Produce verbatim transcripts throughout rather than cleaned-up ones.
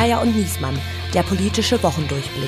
Geier und Niesmann, der politische Wochendurchblick.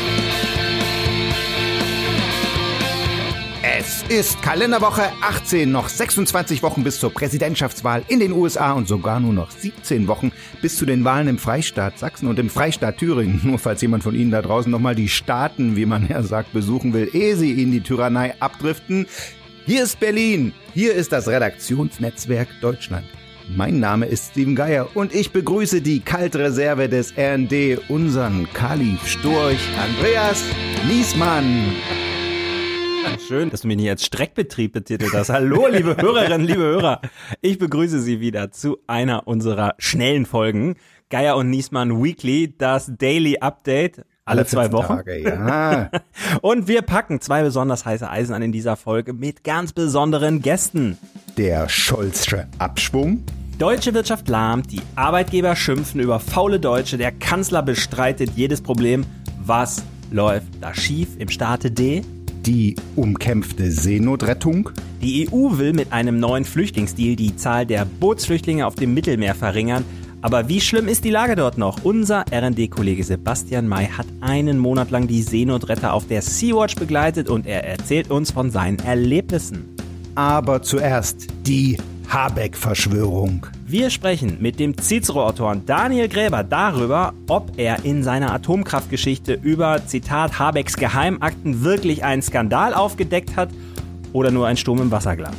Es ist Kalenderwoche achtzehn, noch sechsundzwanzig Wochen bis zur Präsidentschaftswahl in den U S A und sogar nur noch siebzehn Wochen bis zu den Wahlen im Freistaat Sachsen und im Freistaat Thüringen. Nur falls jemand von Ihnen da draußen nochmal die Staaten, wie man ja sagt, besuchen will, ehe sie in die Tyrannei abdriften. Hier ist Berlin, hier ist das Redaktionsnetzwerk Deutschland. Mein Name ist Steven Geier und ich begrüße die Kaltreserve des R N D, unseren Kalif Storch, Andreas Niesmann. Schön, dass du mich nicht als Streckbetrieb betitelt hast. Hallo, liebe Hörerinnen, liebe Hörer. Ich begrüße Sie wieder zu einer unserer schnellen Folgen. Geier und Niesmann Weekly, das Daily Update. Alle zwei Wochen. Tage, ja. Und wir packen zwei besonders heiße Eisen an in dieser Folge mit ganz besonderen Gästen. Der Scholzsche Abschwung. Deutsche Wirtschaft lahmt, die Arbeitgeber schimpfen über faule Deutsche, der Kanzler bestreitet jedes Problem. Was läuft da schief im Staate D? Die umkämpfte Seenotrettung. Die E U will mit einem neuen Flüchtlingsdeal die Zahl der Bootsflüchtlinge auf dem Mittelmeer verringern. Aber wie schlimm ist die Lage dort noch? Unser R N D-Kollege Sebastian May hat einen Monat lang die Seenotretter auf der Sea-Watch begleitet und er erzählt uns von seinen Erlebnissen. Aber zuerst die Habeck-Verschwörung. Wir sprechen mit dem Cicero-Autoren Daniel Gräber darüber, ob er in seiner Atomkraftgeschichte über, Zitat, Habecks Geheimakten wirklich einen Skandal aufgedeckt hat oder nur ein Sturm im Wasserglas.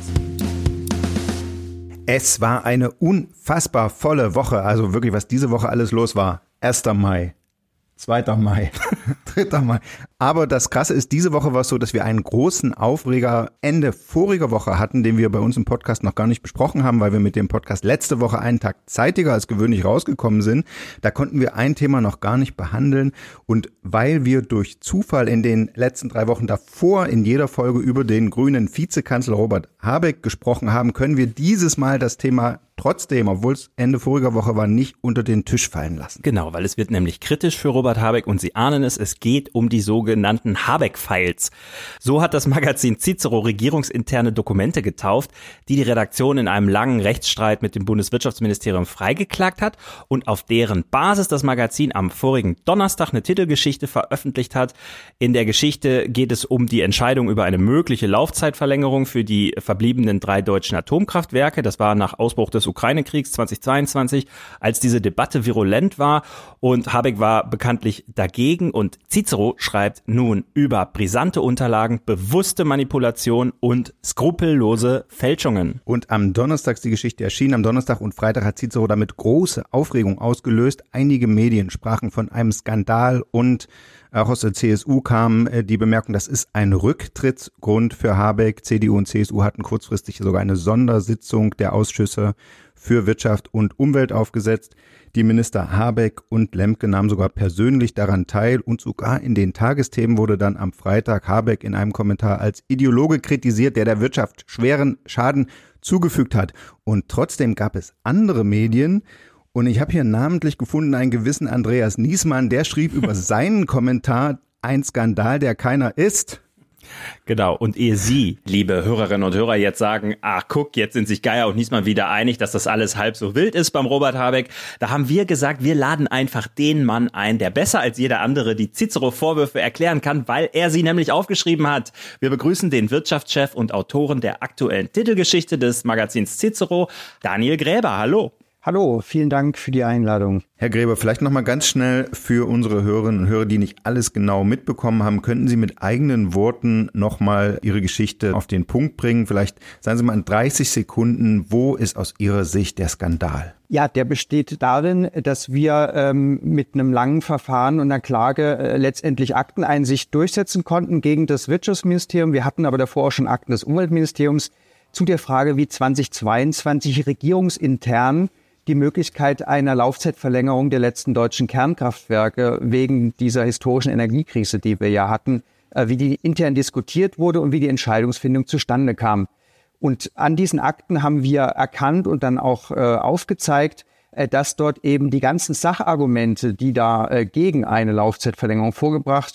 Es war eine unfassbar volle Woche, also wirklich, was diese Woche alles los war. erster Mai, zweiter Mai, dritter Mai. Aber das Krasse ist, diese Woche war es so, dass wir einen großen Aufreger Ende voriger Woche hatten, den wir bei uns im Podcast noch gar nicht besprochen haben, weil wir mit dem Podcast letzte Woche einen Tag zeitiger als gewöhnlich rausgekommen sind. Da konnten wir ein Thema noch gar nicht behandeln. Und weil wir durch Zufall in den letzten drei Wochen davor in jeder Folge über den grünen Vizekanzler Robert Habeck gesprochen haben, können wir dieses Mal das Thema trotzdem, obwohl es Ende voriger Woche war, nicht unter den Tisch fallen lassen. Genau, weil es wird nämlich kritisch für Robert Habeck und Sie ahnen es, es geht um die sogenannten Habeck-Files. So hat das Magazin Cicero regierungsinterne Dokumente getauft, die die Redaktion in einem langen Rechtsstreit mit dem Bundeswirtschaftsministerium freigeklagt hat und auf deren Basis das Magazin am vorigen Donnerstag eine Titelgeschichte veröffentlicht hat. In der Geschichte geht es um die Entscheidung über eine mögliche Laufzeitverlängerung für die verbliebenen drei deutschen Atomkraftwerke. Das war nach Ausbruch des Ukraine-Kriegs zweitausendzweiundzwanzig, als diese Debatte virulent war und Habeck war bekanntlich dagegen und Cicero schreibt nun über brisante Unterlagen, bewusste Manipulation und skrupellose Fälschungen. Und am Donnerstag ist die Geschichte erschienen. Am Donnerstag und Freitag hat Cicero damit große Aufregung ausgelöst. Einige Medien sprachen von einem Skandal und auch aus der C S U kam die Bemerkung, das ist ein Rücktrittsgrund für Habeck. C D U und C S U hatten kurzfristig sogar eine Sondersitzung der Ausschüsse für Wirtschaft und Umwelt aufgesetzt. Die Minister Habeck und Lemke nahmen sogar persönlich daran teil und sogar in den Tagesthemen wurde dann am Freitag Habeck in einem Kommentar als Ideologe kritisiert, der der Wirtschaft schweren Schaden zugefügt hat. Und trotzdem gab es andere Medien. Und ich habe hier namentlich gefunden einen gewissen Andreas Niesmann, der schrieb über seinen Kommentar, ein Skandal, der keiner ist. Genau, und ehe Sie, liebe Hörerinnen und Hörer, jetzt sagen, ach guck, jetzt sind sich Geier und Niesmann wieder einig, dass das alles halb so wild ist beim Robert Habeck, da haben wir gesagt, wir laden einfach den Mann ein, der besser als jeder andere die Cicero-Vorwürfe erklären kann, weil er sie nämlich aufgeschrieben hat. Wir begrüßen den Wirtschaftschef und Autoren der aktuellen Titelgeschichte des Magazins Cicero, Daniel Gräber. Hallo. Hallo, vielen Dank für die Einladung. Herr Gräber, vielleicht noch mal ganz schnell für unsere Hörerinnen und Hörer, die nicht alles genau mitbekommen haben, könnten Sie mit eigenen Worten noch mal Ihre Geschichte auf den Punkt bringen? Vielleicht sagen Sie mal in dreißig Sekunden, wo ist aus Ihrer Sicht der Skandal? Ja, der besteht darin, dass wir ähm, mit einem langen Verfahren und einer Klage äh, letztendlich Akteneinsicht durchsetzen konnten gegen das Wirtschaftsministerium. Wir hatten aber davor auch schon Akten des Umweltministeriums zu der Frage, wie zweitausendzweiundzwanzig regierungsintern die Möglichkeit einer Laufzeitverlängerung der letzten deutschen Kernkraftwerke wegen dieser historischen Energiekrise, die wir ja hatten, wie die intern diskutiert wurde und wie die Entscheidungsfindung zustande kam. Und an diesen Akten haben wir erkannt und dann auch äh, aufgezeigt, äh, dass dort eben die ganzen Sachargumente, die da äh, gegen eine Laufzeitverlängerung vorgebracht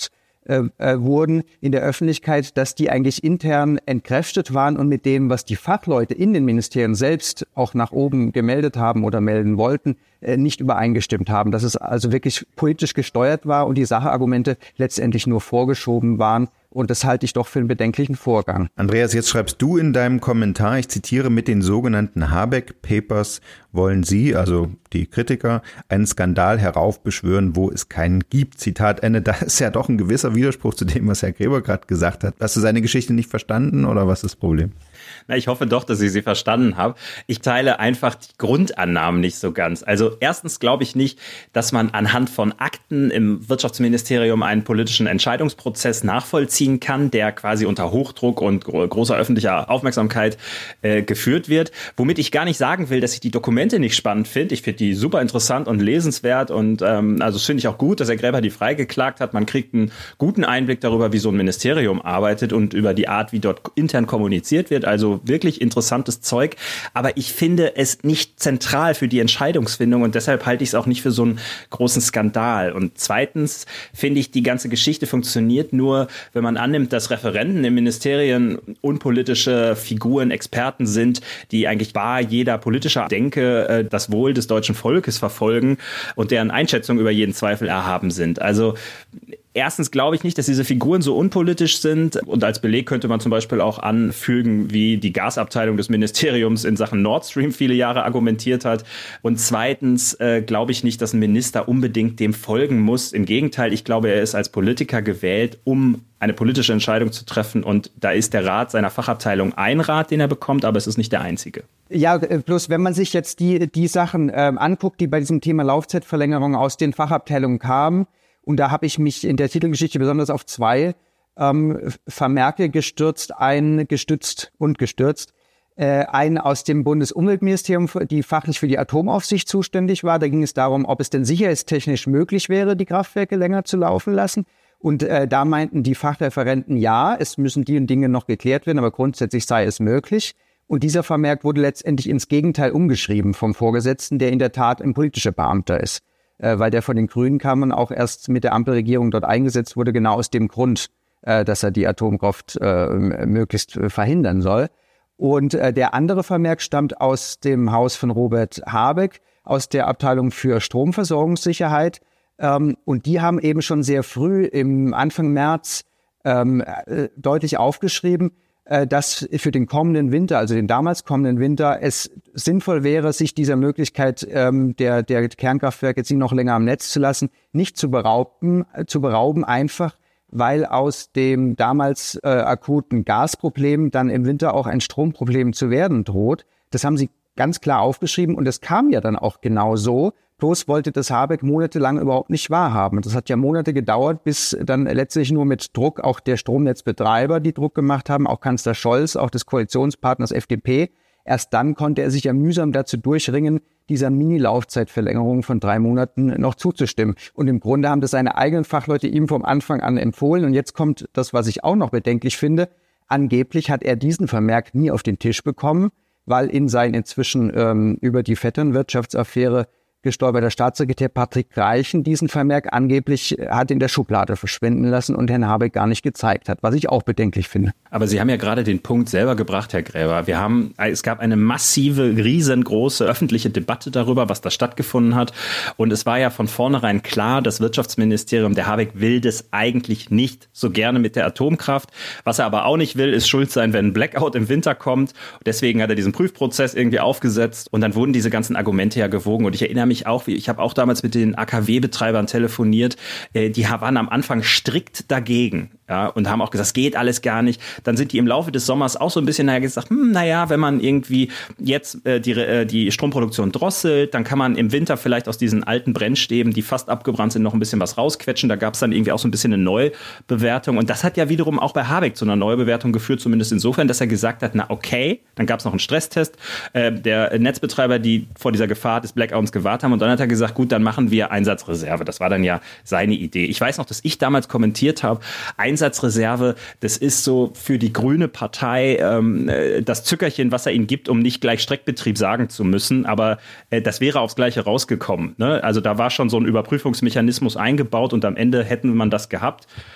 äh, äh, wurden in der Öffentlichkeit, dass die eigentlich intern entkräftet waren und mit dem, was die Fachleute in den Ministerien selbst auch nach oben gemeldet haben oder melden wollten, äh, nicht übereingestimmt haben. Dass es also wirklich politisch gesteuert war und die Sachargumente letztendlich nur vorgeschoben waren. Und das halte ich doch für einen bedenklichen Vorgang. Andreas, jetzt schreibst du in deinem Kommentar, ich zitiere, mit den sogenannten Habeck Papers wollen Sie, also die Kritiker, einen Skandal heraufbeschwören, wo es keinen gibt. Zitat Ende. Da ist ja doch ein gewisser Widerspruch zu dem, was Herr Gräber gerade gesagt hat. Hast du seine Geschichte nicht verstanden oder was ist das Problem? Na, ich hoffe doch, dass ich sie verstanden habe. Ich teile einfach die Grundannahmen nicht so ganz. Also erstens glaube ich nicht, dass man anhand von Akten im Wirtschaftsministerium einen politischen Entscheidungsprozess nachvollziehen kann, der quasi unter Hochdruck und gro- großer öffentlicher Aufmerksamkeit äh, geführt wird. Womit ich gar nicht sagen will, dass ich die Dokumente nicht spannend finde. Ich finde die super interessant und lesenswert und ähm, also finde ich auch gut, dass Herr Gräber die freigeklagt hat. Man kriegt einen guten Einblick darüber, wie so ein Ministerium arbeitet und über die Art, wie dort intern kommuniziert wird. Also wirklich interessantes Zeug. Aber ich finde es nicht zentral für die Entscheidungsfindung und deshalb halte ich es auch nicht für so einen großen Skandal. Und zweitens finde ich, die ganze Geschichte funktioniert nur, wenn man annimmt, dass Referenten in Ministerien unpolitische Figuren, Experten sind, die eigentlich bar jeder politischer Denke äh, das Wohl des deutschen Volkes verfolgen und deren Einschätzungen über jeden Zweifel erhaben sind. Also erstens glaube ich nicht, dass diese Figuren so unpolitisch sind. Und als Beleg könnte man zum Beispiel auch anfügen, wie die Gasabteilung des Ministeriums in Sachen Nord Stream viele Jahre argumentiert hat. Und zweitens äh, glaube ich nicht, dass ein Minister unbedingt dem folgen muss. Im Gegenteil, ich glaube, er ist als Politiker gewählt, um eine politische Entscheidung zu treffen. Und da ist der Rat seiner Fachabteilung ein Rat, den er bekommt, aber es ist nicht der einzige. Ja, bloß wenn man sich jetzt die, die Sachen ähm, anguckt, die bei diesem Thema Laufzeitverlängerung aus den Fachabteilungen kamen, und da habe ich mich in der Titelgeschichte besonders auf zwei ähm, Vermerke gestürzt, ein gestützt und gestürzt. Äh, einen aus dem Bundesumweltministerium, die fachlich für die Atomaufsicht zuständig war. Da ging es darum, ob es denn sicherheitstechnisch möglich wäre, die Kraftwerke länger zu laufen lassen. Und äh, da meinten die Fachreferenten, ja, es müssen die und Dinge noch geklärt werden, aber grundsätzlich sei es möglich. Und dieser Vermerk wurde letztendlich ins Gegenteil umgeschrieben vom Vorgesetzten, der in der Tat ein politischer Beamter ist. Äh, weil der von den Grünen kam und auch erst mit der Ampelregierung dort eingesetzt wurde, genau aus dem Grund, äh, dass er die Atomkraft äh, möglichst äh, verhindern soll. Und äh, der andere Vermerk stammt aus dem Haus von Robert Habeck, aus der Abteilung für Stromversorgungssicherheit. Ähm, und die haben eben schon sehr früh im Anfang März ähm, äh, deutlich aufgeschrieben, dass für den kommenden Winter, also den damals kommenden Winter, es sinnvoll wäre, sich dieser Möglichkeit ähm, der, der Kernkraftwerke jetzt noch länger am Netz zu lassen, nicht zu berauben, zu berauben einfach, weil aus dem damals äh, akuten Gasproblem dann im Winter auch ein Stromproblem zu werden droht. Das haben sie ganz klar aufgeschrieben und es kam ja dann auch genau so. Bloß wollte das Habeck monatelang überhaupt nicht wahrhaben. Das hat ja Monate gedauert, bis dann letztlich nur mit Druck auch der Stromnetzbetreiber, die Druck gemacht haben, auch Kanzler Scholz, auch des Koalitionspartners F D P. Erst dann konnte er sich ja mühsam dazu durchringen, dieser Mini-Laufzeitverlängerung von drei Monaten noch zuzustimmen. Und im Grunde haben das seine eigenen Fachleute ihm vom Anfang an empfohlen. Und jetzt kommt das, was ich auch noch bedenklich finde. Angeblich hat er diesen Vermerk nie auf den Tisch bekommen, weil in seinen inzwischen ähm, über die Vetternwirtschaftsaffäre gestolperter Staatssekretär Patrick Reichen diesen Vermerk angeblich hat in der Schublade verschwinden lassen und Herrn Habeck gar nicht gezeigt hat, was ich auch bedenklich finde. Aber Sie haben ja gerade den Punkt selber gebracht, Herr Gräber. Wir haben, es gab eine massive, riesengroße öffentliche Debatte darüber, was da stattgefunden hat. Und es war ja von vornherein klar, das Wirtschaftsministerium, der Habeck will das eigentlich nicht so gerne mit der Atomkraft. Was er aber auch nicht will, ist schuld sein, wenn ein Blackout im Winter kommt. Deswegen hat er diesen Prüfprozess irgendwie aufgesetzt und dann wurden diese ganzen Argumente ja gewogen. Und ich erinnere mich auch, ich habe auch damals mit den A K W-Betreibern telefoniert, die waren am Anfang strikt dagegen, ja, und haben auch gesagt, es geht alles gar nicht. Dann sind die im Laufe des Sommers auch so ein bisschen naja, gesagt, hm, naja, wenn man irgendwie jetzt äh, die, äh, die Stromproduktion drosselt, dann kann man im Winter vielleicht aus diesen alten Brennstäben, die fast abgebrannt sind, noch ein bisschen was rausquetschen. Da gab es dann irgendwie auch so ein bisschen eine Neubewertung. Und das hat ja wiederum auch bei Habeck zu einer Neubewertung geführt, zumindest insofern, dass er gesagt hat, na okay, dann gab es noch einen Stresstest äh, der Netzbetreiber, die vor dieser Gefahr des Blackouts gewahrt haben. Und dann hat er gesagt, gut, dann machen wir Einsatzreserve. Das war dann ja seine Idee. Ich weiß noch, dass ich damals kommentiert habe, Einsatzreserve, das ist so für die grüne Partei ähm, das Zückerchen, was er ihnen gibt, um nicht gleich Streckbetrieb sagen zu müssen. Aber äh, das wäre aufs Gleiche rausgekommen. Ne? Also da war schon so ein Überprüfungsmechanismus eingebaut und am Ende hätten man das gehabt.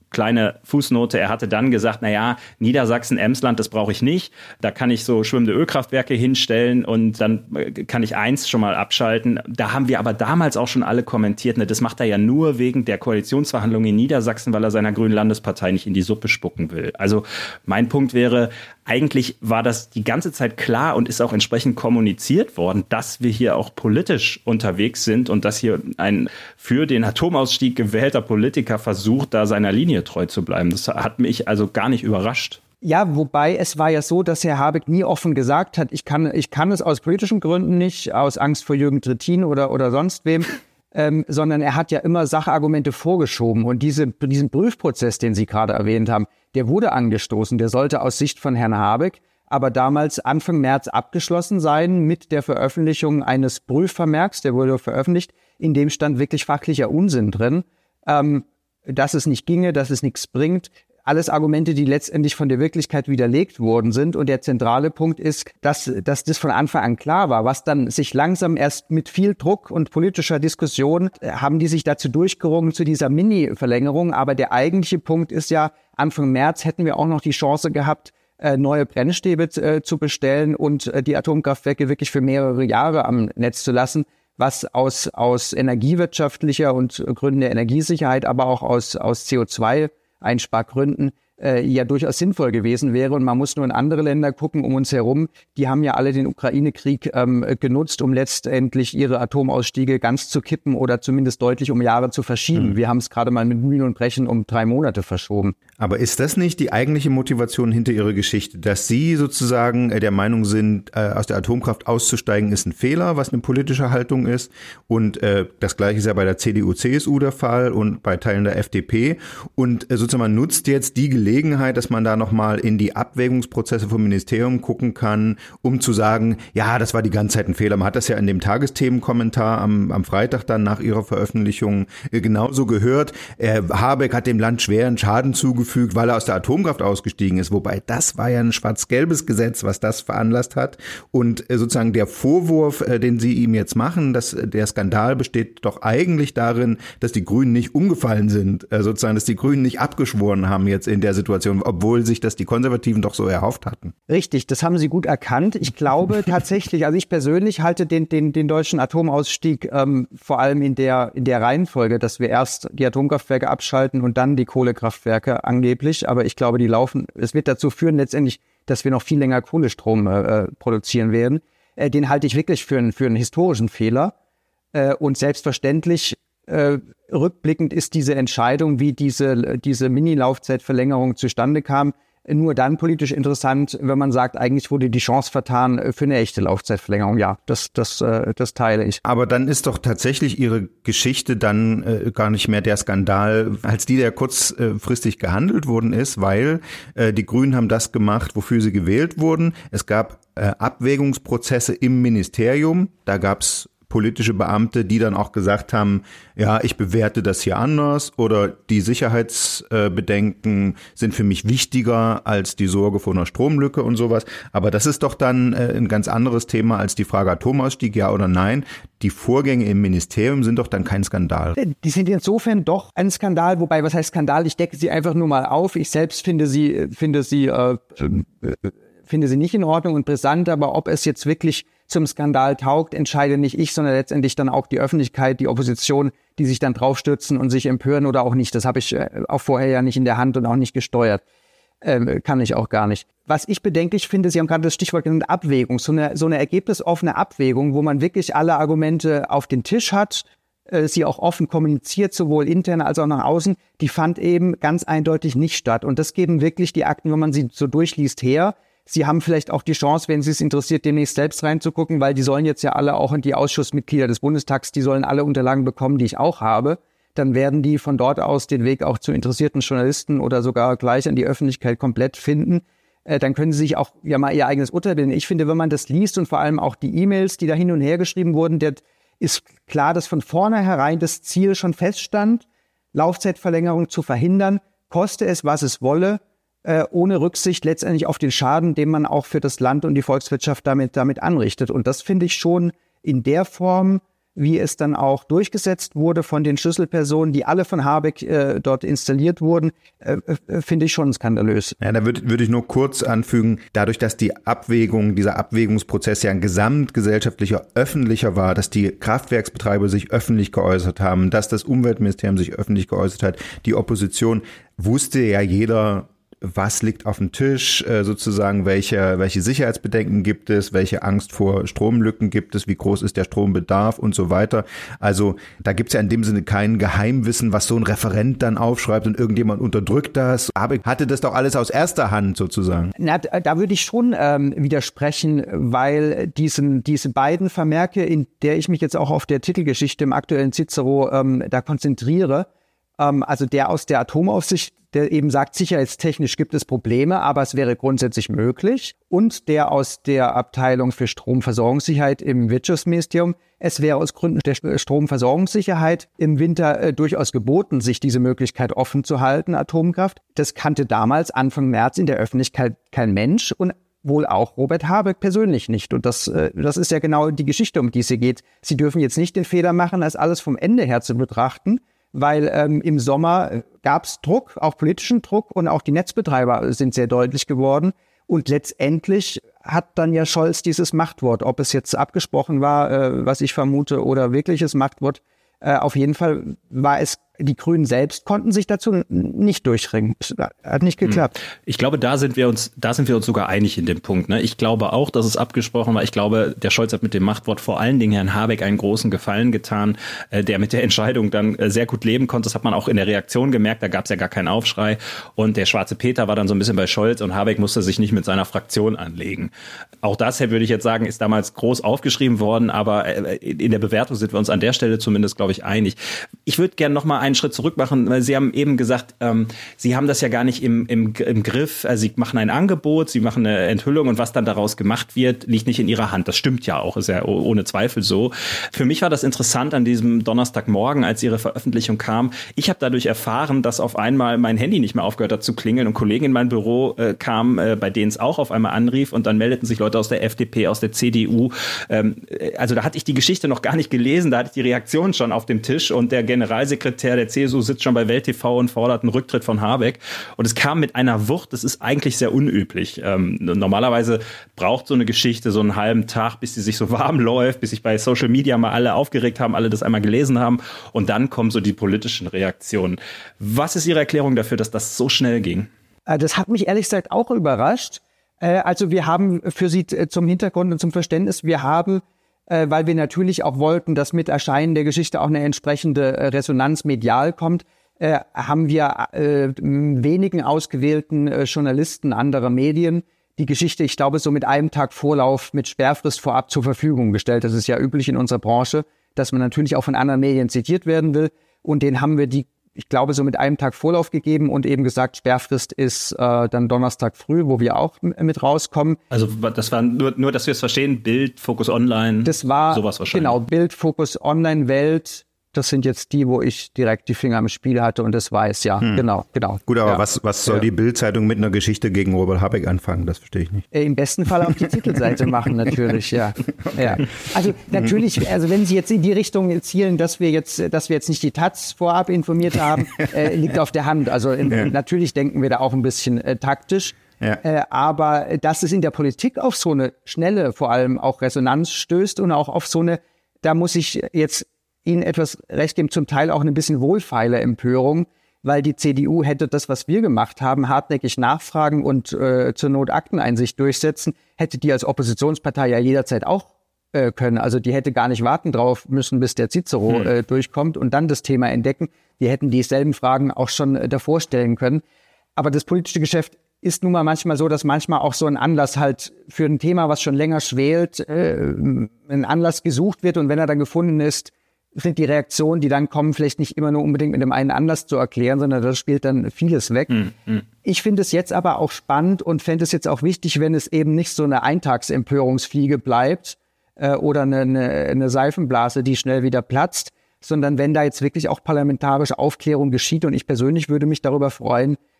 kleine Fußnote, er hatte dann gesagt, naja, Niedersachsen, Emsland, das brauche ich nicht. Da kann ich so schwimmende Ölkraftwerke hinstellen und dann kann ich eins schon mal abschalten. Da haben wir aber damals auch schon alle kommentiert, ne, das macht er ja nur wegen der Koalitionsverhandlungen in Niedersachsen, weil er seiner Grünen Landespartei nicht in die Suppe spucken will. Also mein Punkt wäre, eigentlich war das die ganze Zeit klar und ist auch entsprechend kommuniziert worden, dass wir hier auch politisch unterwegs sind und dass hier ein für den Atomausstieg gewählter Politiker versucht, da seiner Linie treu zu bleiben. Das hat mich also gar nicht überrascht. Ja, wobei es war ja so, dass Herr Habeck nie offen gesagt hat, ich kann, ich kann es aus politischen Gründen nicht, aus Angst vor Jürgen Trittin oder, oder sonst wem, ähm, sondern er hat ja immer Sachargumente vorgeschoben. Und diese, diesen Prüfprozess, den Sie gerade erwähnt haben, der wurde angestoßen. Der sollte aus Sicht von Herrn Habeck aber damals Anfang März abgeschlossen sein mit der Veröffentlichung eines Prüfvermerks, der wurde veröffentlicht, in dem stand wirklich fachlicher Unsinn drin, ähm, dass es nicht ginge, dass es nichts bringt. Alles Argumente, die letztendlich von der Wirklichkeit widerlegt worden sind. Und der zentrale Punkt ist, dass, dass das von Anfang an klar war, was dann sich langsam erst mit viel Druck und politischer Diskussion äh, haben die sich dazu durchgerungen zu dieser Mini-Verlängerung. Aber der eigentliche Punkt ist ja, Anfang März hätten wir auch noch die Chance gehabt, äh, neue Brennstäbe äh, zu bestellen und äh, die Atomkraftwerke wirklich für mehrere Jahre am Netz zu lassen, was aus, aus energiewirtschaftlicher und Gründen der Energiesicherheit, aber auch aus, aus C O zwei Einspargründen äh, ja durchaus sinnvoll gewesen wäre. Und man muss nur in andere Länder gucken um uns herum. Die haben ja alle den Ukraine-Krieg ähm, genutzt, um letztendlich ihre Atomausstiege ganz zu kippen oder zumindest deutlich um Jahre zu verschieben. Mhm. Wir haben es gerade mal mit Mühen und Brechen um drei Monate verschoben. Aber ist das nicht die eigentliche Motivation hinter Ihrer Geschichte, dass Sie sozusagen der Meinung sind, aus der Atomkraft auszusteigen ist ein Fehler, was eine politische Haltung ist, und äh, das Gleiche ist ja bei der C D U C S U der Fall und bei Teilen der F D P, und äh, sozusagen man nutzt jetzt die Gelegenheit, dass man da nochmal in die Abwägungsprozesse vom Ministerium gucken kann, um zu sagen, ja, das war die ganze Zeit ein Fehler. Man hat das ja in dem Tagesthemenkommentar am, am Freitag dann nach ihrer Veröffentlichung äh, genauso gehört. Äh, Habeck hat dem Land schweren Schaden zugefügt, weil er aus der Atomkraft ausgestiegen ist. Wobei, das war ja ein schwarz-gelbes Gesetz, was das veranlasst hat. Und sozusagen der Vorwurf, den Sie ihm jetzt machen, dass der Skandal besteht doch eigentlich darin, dass die Grünen nicht umgefallen sind. Sozusagen, dass die Grünen nicht abgeschworen haben jetzt in der Situation, obwohl sich das die Konservativen doch so erhofft hatten. Richtig, das haben Sie gut erkannt. Ich glaube tatsächlich, also ich persönlich halte den, den, den deutschen Atomausstieg ähm, vor allem in der, in der Reihenfolge, dass wir erst die Atomkraftwerke abschalten und dann die Kohlekraftwerke angeblich, aber ich glaube, die laufen, es wird dazu führen letztendlich, dass wir noch viel länger Kohlestrom äh, produzieren werden. Äh, den halte ich wirklich für einen, für einen historischen Fehler. Äh, und selbstverständlich, äh, rückblickend ist diese Entscheidung, wie diese, diese Mini-Laufzeitverlängerung zustande kam, nur dann politisch interessant, wenn man sagt, eigentlich wurde die Chance vertan für eine echte Laufzeitverlängerung. Ja, das, das, das teile ich. Aber dann ist doch tatsächlich Ihre Geschichte dann äh, gar nicht mehr der Skandal, als die, der kurzfristig gehandelt worden ist, weil äh, die Grünen haben das gemacht, wofür sie gewählt wurden. Es gab äh, Abwägungsprozesse im Ministerium, da gab's politische Beamte, die dann auch gesagt haben, ja, ich bewerte das hier anders oder die Sicherheitsbedenken sind für mich wichtiger als die Sorge vor einer Stromlücke und sowas. Aber das ist doch dann ein ganz anderes Thema als die Frage Atomausstieg, ja oder nein. Die Vorgänge im Ministerium sind doch dann kein Skandal. Die sind insofern doch ein Skandal, wobei, was heißt Skandal? Ich decke sie einfach nur mal auf. Ich selbst finde sie, finde sie, äh, finde sie nicht in Ordnung und brisant, aber ob es jetzt wirklich zum Skandal taugt, entscheide nicht ich, sondern letztendlich dann auch die Öffentlichkeit, die Opposition, die sich dann draufstürzen und sich empören oder auch nicht. Das habe ich auch vorher ja nicht in der Hand und auch nicht gesteuert. Ähm, kann ich auch gar nicht. Was ich bedenklich finde, Sie haben gerade das Stichwort genannt, Abwägung. So eine, so eine ergebnisoffene Abwägung, wo man wirklich alle Argumente auf den Tisch hat, äh, sie auch offen kommuniziert, sowohl intern als auch nach außen, die fand eben ganz eindeutig nicht statt. Und das geben wirklich die Akten, wenn man sie so durchliest, her. Sie haben vielleicht auch die Chance, wenn Sie es interessiert, demnächst selbst reinzugucken, weil die sollen jetzt ja alle auch in die Ausschussmitglieder des Bundestags, die sollen alle Unterlagen bekommen, die ich auch habe. Dann werden die von dort aus den Weg auch zu interessierten Journalisten oder sogar gleich an die Öffentlichkeit komplett finden. Äh, dann können Sie sich auch ja mal Ihr eigenes Urteil bilden. Ich finde, wenn man das liest und vor allem auch die E-Mails, die da hin und her geschrieben wurden, der ist klar, dass von vornherein das Ziel schon feststand, Laufzeitverlängerung zu verhindern, koste es, was es wolle, ohne Rücksicht letztendlich auf den Schaden, den man auch für das Land und die Volkswirtschaft damit, damit anrichtet. Und das finde ich schon in der Form wie es dann auch durchgesetzt wurde von den Schlüsselpersonen, die alle von Habeck äh, dort installiert wurden, äh, äh, finde ich schon skandalös. Ja, da würde würd ich nur kurz anfügen, dadurch, dass die Abwägung, dieser Abwägungsprozess ja ein gesamtgesellschaftlicher, öffentlicher war, dass die Kraftwerksbetreiber sich öffentlich geäußert haben, dass das Umweltministerium sich öffentlich geäußert hat, die Opposition, wusste ja jeder, was liegt auf dem Tisch, äh, sozusagen, welche, welche Sicherheitsbedenken gibt es, welche Angst vor Stromlücken gibt es, wie groß ist der Strombedarf und so weiter. Also da gibt es ja in dem Sinne kein Geheimwissen, was so ein Referent dann aufschreibt und irgendjemand unterdrückt das. Aber hatte das doch alles aus erster Hand sozusagen. Na, da würde ich schon ähm, widersprechen, weil diesen, diese beiden Vermerke, in der ich mich jetzt auch auf der Titelgeschichte im aktuellen Cicero ähm, da konzentriere, ähm, also der aus der Atomaufsicht, der eben sagt, sicherheitstechnisch gibt es Probleme, aber es wäre grundsätzlich möglich. Und der aus der Abteilung für Stromversorgungssicherheit im Wirtschaftsministerium, es wäre aus Gründen der Stromversorgungssicherheit im Winter äh, durchaus geboten, sich diese Möglichkeit offen zu halten, Atomkraft. Das kannte damals, Anfang März, in der Öffentlichkeit kein Mensch und wohl auch Robert Habeck persönlich nicht. Und das, äh, das ist ja genau die Geschichte, um die es hier geht. Sie dürfen jetzt nicht den Fehler machen, als alles vom Ende her zu betrachten, weil ähm, im Sommer gab es Druck, auch politischen Druck, und auch die Netzbetreiber sind sehr deutlich geworden. Und letztendlich hat dann ja Scholz dieses Machtwort, ob es jetzt abgesprochen war, äh, was ich vermute, oder wirkliches Machtwort, äh, auf jeden Fall war es, die Grünen selbst konnten sich dazu nicht durchringen. Es hat nicht geklappt. Ich glaube, da sind wir uns, da sind wir uns sogar einig in dem Punkt. Ne? Ich glaube auch, dass es abgesprochen war. Ich glaube, der Scholz hat mit dem Machtwort vor allen Dingen Herrn Habeck einen großen Gefallen getan, äh, der mit der Entscheidung dann äh, sehr gut leben konnte. Das hat man auch in der Reaktion gemerkt. Da gab es ja gar keinen Aufschrei. Und der schwarze Peter war dann so ein bisschen bei Scholz und Habeck musste sich nicht mit seiner Fraktion anlegen. Auch das, würde ich jetzt sagen, ist damals groß aufgeschrieben worden. Aber äh, in der Bewertung sind wir uns an der Stelle zumindest, glaube ich, einig. Ich würde gerne noch mal einen Schritt zurück machen, weil Sie haben eben gesagt, ähm, Sie haben das ja gar nicht im, im, im Griff. Also Sie machen ein Angebot, Sie machen eine Enthüllung und was dann daraus gemacht wird, liegt nicht in Ihrer Hand. Das stimmt ja auch, ist ja ohne Zweifel so. Für mich war das interessant an diesem Donnerstagmorgen, als Ihre Veröffentlichung kam. Ich habe dadurch erfahren, dass auf einmal mein Handy nicht mehr aufgehört hat zu klingeln und Kollegen in mein Büro äh, kamen, äh, bei denen es auch auf einmal anrief und dann meldeten sich Leute aus der F D P, aus der C D U. Ähm, also da hatte ich die Geschichte noch gar nicht gelesen, da hatte ich die Reaktion schon auf dem Tisch und der Generalsekretär der C S U sitzt schon bei Welt T V und fordert einen Rücktritt von Habeck. Und es kam mit einer Wucht, das ist eigentlich sehr unüblich. Ähm, normalerweise braucht so eine Geschichte so einen halben Tag, bis sie sich so warm läuft, bis sich bei Social Media mal alle aufgeregt haben, alle das einmal gelesen haben. Und dann kommen so die politischen Reaktionen. Was ist Ihre Erklärung dafür, dass das so schnell ging? Das hat mich ehrlich gesagt auch überrascht. Also wir haben für Sie zum Hintergrund und zum Verständnis, wir haben, weil wir natürlich auch wollten, dass mit Erscheinen der Geschichte auch eine entsprechende Resonanz medial kommt, äh, haben wir äh, wenigen ausgewählten äh, Journalisten anderer Medien die Geschichte, ich glaube, so mit einem Tag Vorlauf mit Sperrfrist vorab zur Verfügung gestellt. Das ist ja üblich in unserer Branche, dass man natürlich auch von anderen Medien zitiert werden will. Und den haben wir die, ich glaube, so mit einem Tag Vorlauf gegeben und eben gesagt, Sperrfrist ist äh, dann Donnerstag früh, wo wir auch m- mit rauskommen. Also das war nur, nur dass wir es verstehen, Bild, Fokus Online, das war, sowas wahrscheinlich. Genau, Bild, Fokus Online, Welt. Das sind jetzt die, wo ich direkt die Finger im Spiel hatte und das weiß, ja, hm. genau, genau. Gut, aber ja. was, was soll ja. die Bild-Zeitung mit einer Geschichte gegen Robert Habeck anfangen? Das verstehe ich nicht. Äh, Im besten Fall auf die Titelseite machen, natürlich, ja. Okay. ja. Also natürlich, also wenn Sie jetzt in die Richtung zielen, dass wir jetzt, dass wir jetzt nicht die Taz vorab informiert haben, äh, liegt auf der Hand. Also in, ja. natürlich denken wir da auch ein bisschen äh, taktisch. Ja. Äh, aber dass es in der Politik auf so eine schnelle, vor allem auch Resonanz stößt und auch auf so eine, da muss ich jetzt Ihnen etwas recht geben, zum Teil auch ein bisschen wohlfeile Empörung, weil die C D U hätte das, was wir gemacht haben, hartnäckig nachfragen und äh, zur Not Akteneinsicht durchsetzen, hätte die als Oppositionspartei ja jederzeit auch äh, können. Also die hätte gar nicht warten drauf müssen, bis der Cicero hm. äh, durchkommt und dann das Thema entdecken. Die hätten dieselben Fragen auch schon äh, davor stellen können. Aber das politische Geschäft ist nun mal manchmal so, dass manchmal auch so ein Anlass halt für ein Thema, was schon länger schwelt, äh, ein Anlass gesucht wird und wenn er dann gefunden ist, sind die Reaktionen, die dann kommen, vielleicht nicht immer nur unbedingt mit dem einen Anlass zu erklären, sondern das spielt dann vieles weg. Mm, mm. Ich finde es jetzt aber auch spannend und fände es jetzt auch wichtig, wenn es eben nicht so eine Eintagsempörungsfliege bleibt äh, oder eine, eine, eine Seifenblase, die schnell wieder platzt, sondern wenn da jetzt wirklich auch parlamentarische Aufklärung geschieht und ich persönlich würde mich darüber freuen,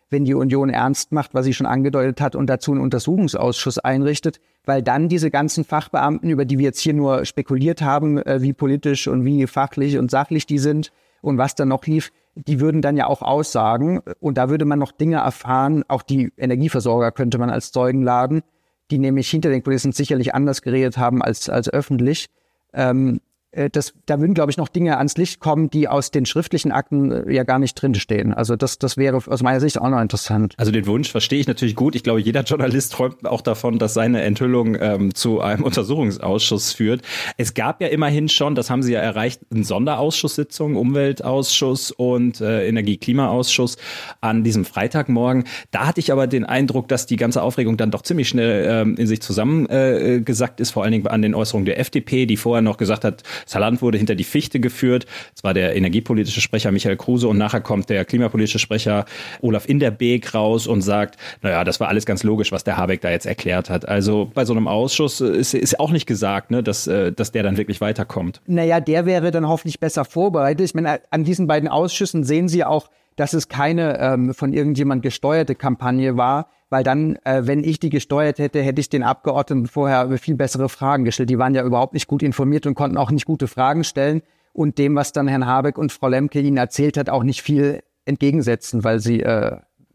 wenn die Union ernst macht, was sie schon angedeutet hat und dazu einen Untersuchungsausschuss einrichtet, weil dann diese ganzen Fachbeamten, über die wir jetzt hier nur spekuliert haben, äh, wie politisch und wie fachlich und sachlich die sind und was da noch lief, die würden dann ja auch aussagen und da würde man noch Dinge erfahren, auch die Energieversorger könnte man als Zeugen laden, die nämlich hinter den Kulissen sicherlich anders geredet haben als, als öffentlich. Ähm, Das, da würden, glaube ich, noch Dinge ans Licht kommen, die aus den schriftlichen Akten äh, ja gar nicht drinstehen. Also das, das wäre aus meiner Sicht auch noch interessant. Also den Wunsch verstehe ich natürlich gut. Ich glaube, jeder Journalist träumt auch davon, dass seine Enthüllung ähm, zu einem Untersuchungsausschuss führt. Es gab ja immerhin schon, das haben sie ja erreicht, eine Sonderausschusssitzung, Umweltausschuss und äh, Energie-Klimaausschuss an diesem Freitagmorgen. Da hatte ich aber den Eindruck, dass die ganze Aufregung dann doch ziemlich schnell ähm, in sich zusammengesackt äh, ist, vor allen Dingen an den Äußerungen der F D P, die vorher noch gesagt hat, das Land wurde hinter die Fichte geführt. Das war der energiepolitische Sprecher Michael Kruse und nachher kommt der klimapolitische Sprecher Olaf Inderbeek raus und sagt, naja, das war alles ganz logisch, was der Habeck da jetzt erklärt hat. Also bei so einem Ausschuss ist, ist auch nicht gesagt, ne, dass, dass der dann wirklich weiterkommt. Naja, der wäre dann hoffentlich besser vorbereitet. Ich meine, an diesen beiden Ausschüssen sehen Sie auch, dass es keine ähm, von irgendjemand gesteuerte Kampagne war, weil dann, äh, wenn ich die gesteuert hätte, hätte ich den Abgeordneten vorher viel bessere Fragen gestellt. Die waren ja überhaupt nicht gut informiert und konnten auch nicht gute Fragen stellen und dem, was dann Herrn Habeck und Frau Lemke ihnen erzählt hat, auch nicht viel entgegensetzen, weil sie äh,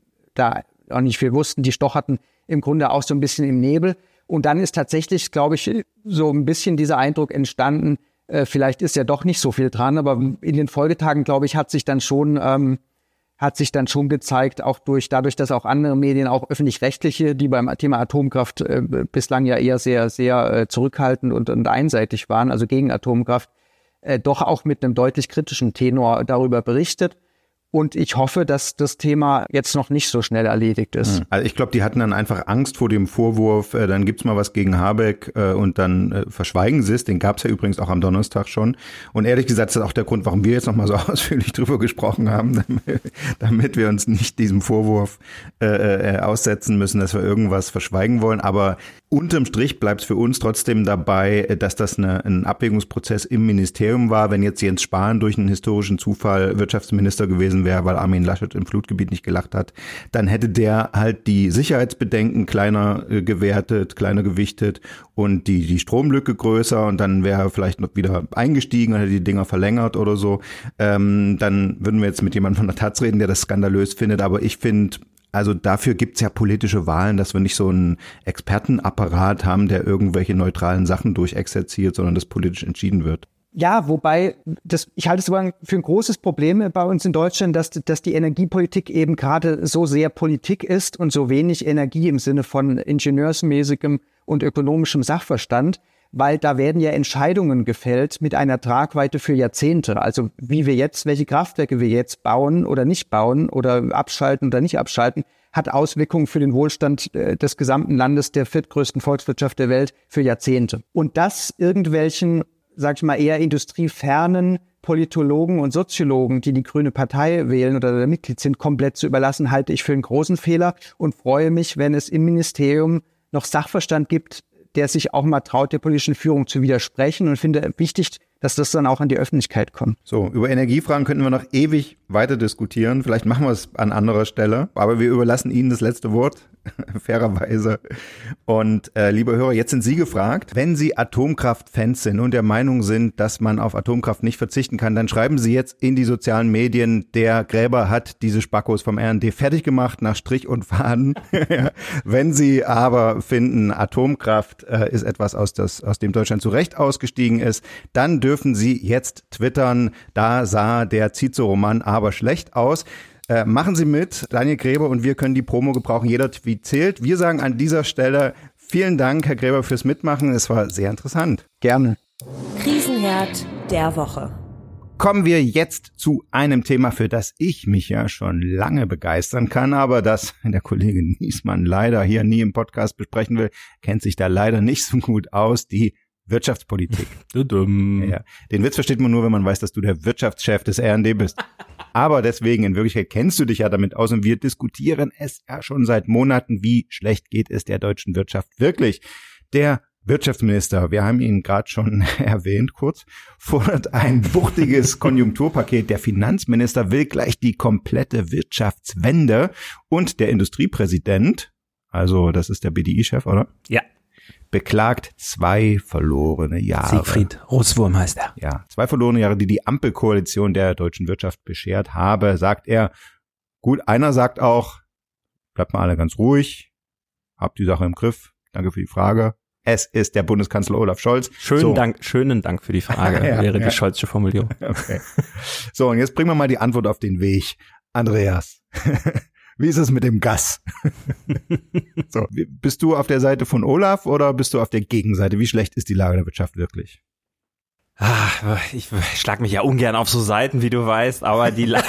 da auch nicht viel wussten. Die stocherten im Grunde auch so ein bisschen im Nebel. Und dann ist tatsächlich, glaube ich, so ein bisschen dieser Eindruck entstanden, äh, vielleicht ist ja doch nicht so viel dran, aber in den Folgetagen, glaube ich, hat sich dann schon... Ähm, hat sich dann schon gezeigt, auch durch dadurch, dass auch andere Medien, auch öffentlich-rechtliche, die beim Thema Atomkraft äh, bislang ja eher sehr, sehr äh, zurückhaltend und, und einseitig waren, also gegen Atomkraft, äh, doch auch mit einem deutlich kritischen Tenor darüber berichtet. Und ich hoffe, dass das Thema jetzt noch nicht so schnell erledigt ist. Also ich glaube, die hatten dann einfach Angst vor dem Vorwurf, äh, dann gibt's mal was gegen Habeck äh, und dann äh, verschweigen sie es. Den gab's ja übrigens auch am Donnerstag schon. Und ehrlich gesagt, das ist auch der Grund, warum wir jetzt noch mal so ausführlich drüber gesprochen haben, damit, damit wir uns nicht diesem Vorwurf äh, äh, aussetzen müssen, dass wir irgendwas verschweigen wollen. Aber unterm Strich bleibt's für uns trotzdem dabei, dass das eine, ein Abwägungsprozess im Ministerium war. Wenn jetzt Jens Spahn durch einen historischen Zufall Wirtschaftsminister gewesen wäre, weil Armin Laschet im Flutgebiet nicht gelacht hat, dann hätte der halt die Sicherheitsbedenken kleiner äh, gewertet, kleiner gewichtet und die die Stromlücke größer und dann wäre er vielleicht noch wieder eingestiegen und hätte die Dinger verlängert oder so. Ähm, dann würden wir jetzt mit jemandem von der Taz reden, der das skandalös findet, aber ich finde, also dafür gibt's ja politische Wahlen, dass wir nicht so einen Expertenapparat haben, der irgendwelche neutralen Sachen durchexerziert, sondern das politisch entschieden wird. Ja, wobei, das, ich halte es sogar für ein großes Problem bei uns in Deutschland, dass, dass die Energiepolitik eben gerade so sehr Politik ist und so wenig Energie im Sinne von ingenieursmäßigem und ökonomischem Sachverstand, weil da werden ja Entscheidungen gefällt mit einer Tragweite für Jahrzehnte. Also wie wir jetzt, welche Kraftwerke wir jetzt bauen oder nicht bauen oder abschalten oder nicht abschalten, hat Auswirkungen für den Wohlstand äh, des gesamten Landes, der viertgrößten Volkswirtschaft der Welt, für Jahrzehnte. Und das irgendwelchen, sag ich mal, eher industriefernen Politologen und Soziologen, die die Grüne Partei wählen oder da Mitglied sind, komplett zu überlassen, halte ich für einen großen Fehler und freue mich, wenn es im Ministerium noch Sachverstand gibt, der sich auch mal traut, der politischen Führung zu widersprechen und finde wichtig, dass das dann auch an die Öffentlichkeit kommt. So, über Energiefragen könnten wir noch ewig weiter diskutieren. Vielleicht machen wir es an anderer Stelle, aber wir überlassen Ihnen das letzte Wort, fairerweise. Und äh, liebe Hörer, jetzt sind Sie gefragt. Wenn Sie Atomkraft-Fans sind und der Meinung sind, dass man auf Atomkraft nicht verzichten kann, dann schreiben Sie jetzt in die sozialen Medien, der Gräber hat diese Spackos vom R N D fertig gemacht, nach Strich und Faden. Wenn Sie aber finden, Atomkraft äh, ist etwas, aus, das, aus dem Deutschland zu Recht ausgestiegen ist, dann dürfen Sie jetzt twittern, da sah der Cicero-Mann aber schlecht aus. Äh, machen Sie mit, Daniel Gräber und wir können die Promo gebrauchen. Jeder Tweet zählt. Wir sagen an dieser Stelle vielen Dank, Herr Gräber, fürs Mitmachen. Es war sehr interessant. Gerne. Krisenherd der Woche. Kommen wir jetzt zu einem Thema, für das ich mich ja schon lange begeistern kann, aber das der Kollege Niesmann leider hier nie im Podcast besprechen will, kennt sich da leider nicht so gut aus, die Wirtschaftspolitik. Ja, den Witz versteht man nur, wenn man weiß, dass du der Wirtschaftschef des R N D bist. Aber deswegen, in Wirklichkeit kennst du dich ja damit aus und wir diskutieren es ja schon seit Monaten, wie schlecht geht es der deutschen Wirtschaft wirklich. Der Wirtschaftsminister, wir haben ihn gerade schon erwähnt, kurz, fordert ein wuchtiges Konjunkturpaket. Der Finanzminister will gleich die komplette Wirtschaftswende und der Industriepräsident, also das ist der B D I-Chef, oder? Ja. Beklagt zwei verlorene Jahre. Siegfried Russwurm heißt er. Ja, zwei verlorene Jahre, die die Ampelkoalition der deutschen Wirtschaft beschert habe, sagt er. Gut, einer sagt auch, bleibt mal alle ganz ruhig, habt die Sache im Griff, danke für die Frage. Es ist der Bundeskanzler Olaf Scholz. Schönen so. Dank, schönen Dank für die Frage, ja, wäre ja. die Scholzsche Formulierung. Okay. So, und jetzt bringen wir mal die Antwort auf den Weg. Andreas, wie ist es mit dem Gas? So, bist du auf der Seite von Olaf oder bist du auf der Gegenseite? Wie schlecht ist die Lage der Wirtschaft wirklich? Ah, ich schlag mich ja ungern auf so Seiten, wie du weißt, aber die, La-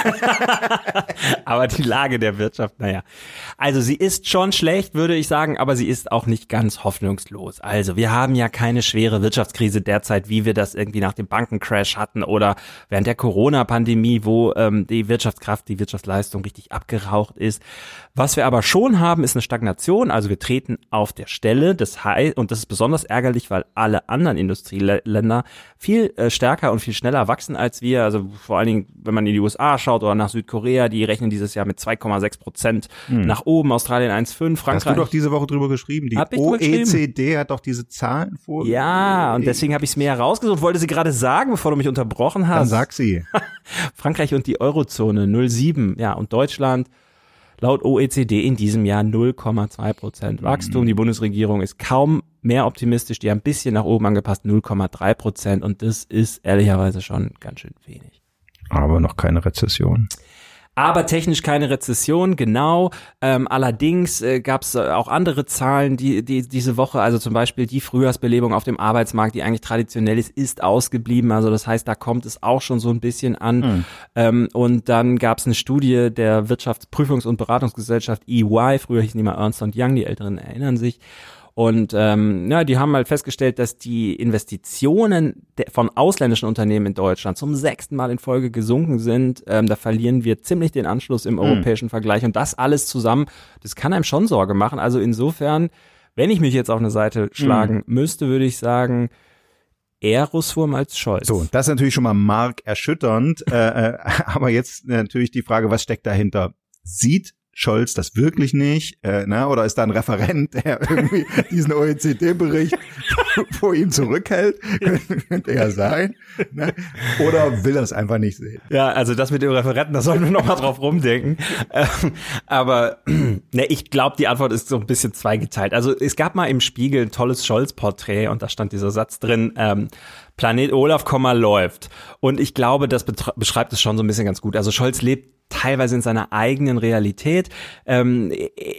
aber die Lage der Wirtschaft, naja. Also sie ist schon schlecht, würde ich sagen, aber sie ist auch nicht ganz hoffnungslos. Also wir haben ja keine schwere Wirtschaftskrise derzeit, wie wir das irgendwie nach dem Bankencrash hatten oder während der Corona-Pandemie, wo ähm, die Wirtschaftskraft, die Wirtschaftsleistung richtig abgeraucht ist. Was wir aber schon haben, ist eine Stagnation. Also wir treten auf der Stelle. Das heißt, und das ist besonders ärgerlich, weil alle anderen Industrieländer viel äh, stärker und viel schneller wachsen als wir. Also vor allen Dingen, wenn man in die U S A schaut oder nach Südkorea, die rechnen dieses Jahr mit zwei Komma sechs Prozent hm. nach oben, Australien eins Komma fünf, Frankreich. Hast du doch diese Woche drüber geschrieben. Die O E C D hat doch diese Zahlen vor. Ja, und deswegen habe ich es mir herausgesucht, wollte sie gerade sagen, bevor du mich unterbrochen hast. Dann sag sie. Frankreich und die Eurozone null Komma sieben, ja, und Deutschland laut O E C D in diesem Jahr null Komma zwei Prozent Wachstum. Die Bundesregierung ist kaum mehr optimistisch, die haben ein bisschen nach oben angepasst, null Komma drei Prozent, und das ist ehrlicherweise schon ganz schön wenig. Aber noch keine Rezession. Aber technisch keine Rezession, genau. Ähm, allerdings äh, gab es äh, auch andere Zahlen, die, die diese Woche, also zum Beispiel die Frühjahrsbelebung auf dem Arbeitsmarkt, die eigentlich traditionell ist, ist ausgeblieben. Also das heißt, da kommt es auch schon so ein bisschen an. Mhm. Ähm, und dann gab es eine Studie der Wirtschaftsprüfungs- und Beratungsgesellschaft E Y, früher hießen die mal Ernst und Young, die Älteren erinnern sich. Und ähm, ja, die haben halt festgestellt, dass die Investitionen de- von ausländischen Unternehmen in Deutschland zum sechsten Mal in Folge gesunken sind. Ähm, da verlieren wir ziemlich den Anschluss im europäischen mhm. Vergleich. Und das alles zusammen, das kann einem schon Sorge machen. Also insofern, wenn ich mich jetzt auf eine Seite schlagen mhm. müsste, würde ich sagen, eher Russwurm als Scholz. So, das ist natürlich schon mal markerschütternd. äh, äh, aber jetzt natürlich die Frage, was steckt dahinter? Sieht Scholz das wirklich nicht, äh, na, oder ist da ein Referent, der irgendwie diesen O E C D-Bericht vor ihm zurückhält? Könnte ja sein. Ne? Oder will er es einfach nicht sehen? Ja, also das mit dem Referenten, da sollten wir noch mal drauf rumdenken. Ähm, aber ne, ich glaube, die Antwort ist so ein bisschen zweigeteilt. Also es gab mal im Spiegel ein tolles Scholz-Porträt und da stand dieser Satz drin, ähm, Planet Olaf, läuft. Und ich glaube, das betre- beschreibt es schon so ein bisschen ganz gut. Also Scholz lebt teilweise in seiner eigenen Realität, ähm,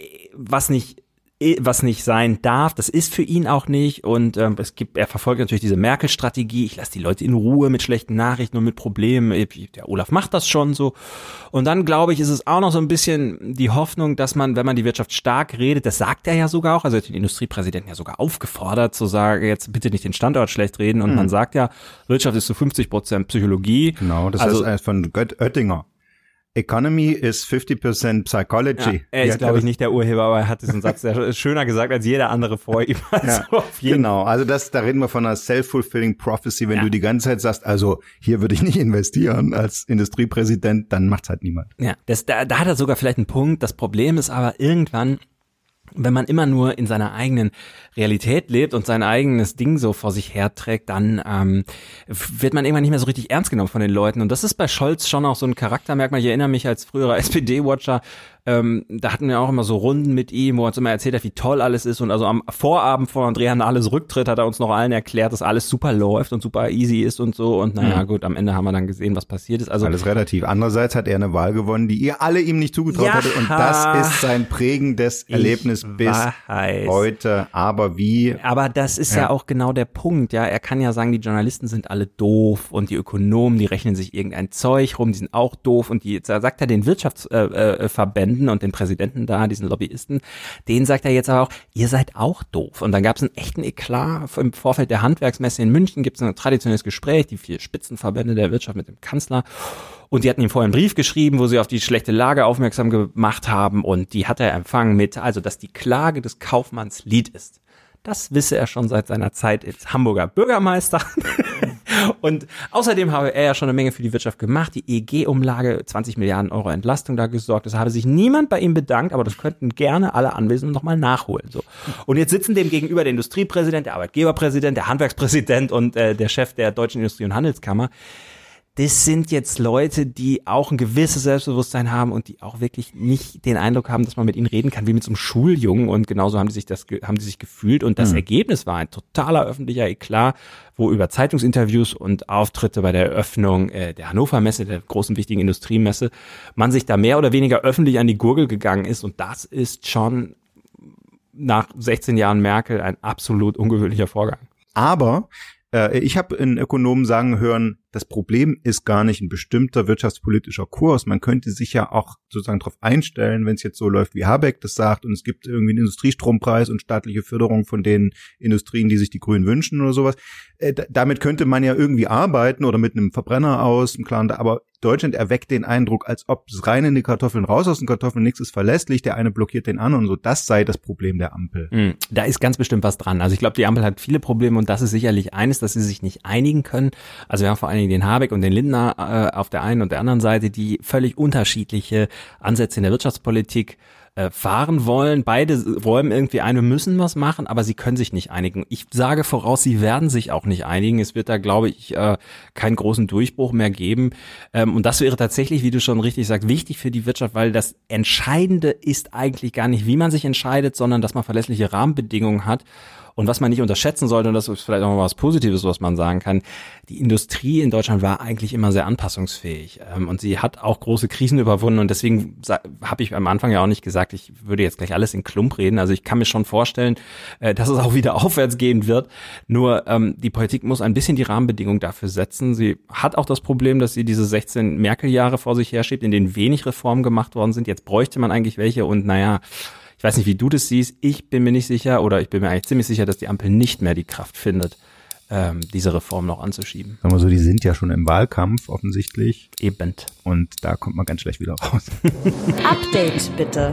was nicht was nicht sein darf, das ist für ihn auch nicht, und ähm, es gibt, er verfolgt natürlich diese Merkel-Strategie, ich lasse die Leute in Ruhe mit schlechten Nachrichten und mit Problemen, der Olaf macht das schon so, und dann glaube ich, ist es auch noch so ein bisschen die Hoffnung, dass man, wenn man die Wirtschaft stark redet, das sagt er ja sogar auch, also den Industriepräsidenten ja sogar aufgefordert zu sagen, jetzt bitte nicht den Standort schlecht reden, und mhm. man sagt ja, Wirtschaft ist zu fünfzig Prozent Psychologie. Genau, das also, heißt von Gött Oettinger. Economy is fifty percent psychology. Ja, er ist, glaube ich, nicht der Urheber, aber er hat diesen Satz sehr schöner gesagt als jeder andere vor ihm. Also ja, auf jeden genau, also das, da reden wir von einer self-fulfilling prophecy. Wenn ja. du die ganze Zeit sagst, also hier würde ich nicht investieren als Industriepräsident, dann macht's halt niemand. Ja, das, da, da hat er sogar vielleicht einen Punkt. Das Problem ist aber irgendwann, wenn man immer nur in seiner eigenen Realität lebt und sein eigenes Ding so vor sich herträgt, dann ähm, wird man irgendwann nicht mehr so richtig ernst genommen von den Leuten. Und das ist bei Scholz schon auch so ein Charaktermerkmal. Ich erinnere mich als früherer S P D-Watcher, ähm, da hatten wir auch immer so Runden mit ihm, wo er uns immer erzählt hat, wie toll alles ist. Und also am Vorabend von Andrea Nahles Rücktritt hat er uns noch allen erklärt, dass alles super läuft und super easy ist und so. Und naja, mhm. gut, am Ende haben wir dann gesehen, was passiert ist. Also alles relativ. Andererseits hat er eine Wahl gewonnen, die ihr alle ihm nicht zugetraut ja, hattet. Und das ist sein prägendes Erlebnis bis weiß. heute. Aber wie? Aber das ist ja. ja auch genau der Punkt. Ja, er kann ja sagen, die Journalisten sind alle doof und die Ökonomen, die rechnen sich irgendein Zeug rum, die sind auch doof. Und die, da sagt er den Wirtschaftsverbänden und den Präsidenten da, diesen Lobbyisten, denen sagt er jetzt aber auch, ihr seid auch doof. Und dann gab es einen echten Eklat im Vorfeld der Handwerksmesse in München, gibt es ein traditionelles Gespräch, die vier Spitzenverbände der Wirtschaft mit dem Kanzler. Und die hatten ihm vorher einen Brief geschrieben, wo sie auf die schlechte Lage aufmerksam gemacht haben, und die hat er empfangen mit, also dass die Klage des Kaufmanns Lied ist. Das wisse er schon seit seiner Zeit als Hamburger Bürgermeister. Und außerdem habe er ja schon eine Menge für die Wirtschaft gemacht. Die E E G-Umlage, zwanzig Milliarden Euro Entlastung da gesorgt. Das habe sich niemand bei ihm bedankt, aber das könnten gerne alle Anwesenden nochmal nachholen. So. Und jetzt sitzen dem gegenüber der Industriepräsident, der Arbeitgeberpräsident, der Handwerkspräsident und äh, der Chef der Deutschen Industrie- und Handelskammer. Das sind jetzt Leute, die auch ein gewisses Selbstbewusstsein haben und die auch wirklich nicht den Eindruck haben, dass man mit ihnen reden kann wie mit so einem Schuljungen, und genauso haben die sich das haben die sich gefühlt, und das mhm. Ergebnis war ein totaler öffentlicher Eklat, wo über Zeitungsinterviews und Auftritte bei der Eröffnung äh, der Hannover Messe, der großen wichtigen Industriemesse, man sich da mehr oder weniger öffentlich an die Gurgel gegangen ist, und das ist schon nach sechzehn Jahren Merkel ein absolut ungewöhnlicher Vorgang. Aber äh, ich habe einen Ökonomen sagen hören, das Problem ist gar nicht ein bestimmter wirtschaftspolitischer Kurs. Man könnte sich ja auch sozusagen darauf einstellen, wenn es jetzt so läuft, wie Habeck das sagt, und es gibt irgendwie einen Industriestrompreis und staatliche Förderung von den Industrien, die sich die Grünen wünschen oder sowas. Äh, d- damit könnte man ja irgendwie arbeiten oder mit einem Verbrenner aus, einem klaren, aber Deutschland erweckt den Eindruck, als ob es rein in die Kartoffeln, raus aus den Kartoffeln, nichts ist verlässlich, der eine blockiert den anderen und so. Das sei das Problem der Ampel. Mm, da ist ganz bestimmt was dran. Also ich glaube, die Ampel hat viele Probleme, und das ist sicherlich eines, dass sie sich nicht einigen können. Also wir haben vor allen Dingen den Habeck und den Lindner äh, auf der einen und der anderen Seite, die völlig unterschiedliche Ansätze in der Wirtschaftspolitik äh, fahren wollen. Beide räumen irgendwie ein, wir müssen was machen, aber sie können sich nicht einigen. Ich sage voraus, sie werden sich auch nicht einigen. Es wird da, glaube ich, äh, keinen großen Durchbruch mehr geben. Ähm, und das wäre tatsächlich, wie du schon richtig sagst, wichtig für die Wirtschaft, weil das Entscheidende ist eigentlich gar nicht, wie man sich entscheidet, sondern dass man verlässliche Rahmenbedingungen hat. Und was man nicht unterschätzen sollte, und das ist vielleicht auch mal was Positives, was man sagen kann, die Industrie in Deutschland war eigentlich immer sehr anpassungsfähig. Und sie hat auch große Krisen überwunden. Und deswegen habe ich am Anfang ja auch nicht gesagt, ich würde jetzt gleich alles in Klump reden. Also ich kann mir schon vorstellen, dass es auch wieder aufwärts gehen wird. Nur ähm, die Politik muss ein bisschen die Rahmenbedingungen dafür setzen. Sie hat auch das Problem, dass sie diese sechzehn Merkel-Jahre vor sich herschiebt, in denen wenig Reformen gemacht worden sind. Jetzt bräuchte man eigentlich welche. Und naja, ich weiß nicht, wie du das siehst. Ich bin mir nicht sicher, oder ich bin mir eigentlich ziemlich sicher, dass die Ampel nicht mehr die Kraft findet, ähm, diese Reform noch anzuschieben. Sagen wir so, die sind ja schon im Wahlkampf offensichtlich. Eben. Und da kommt man ganz schlecht wieder raus. Update bitte.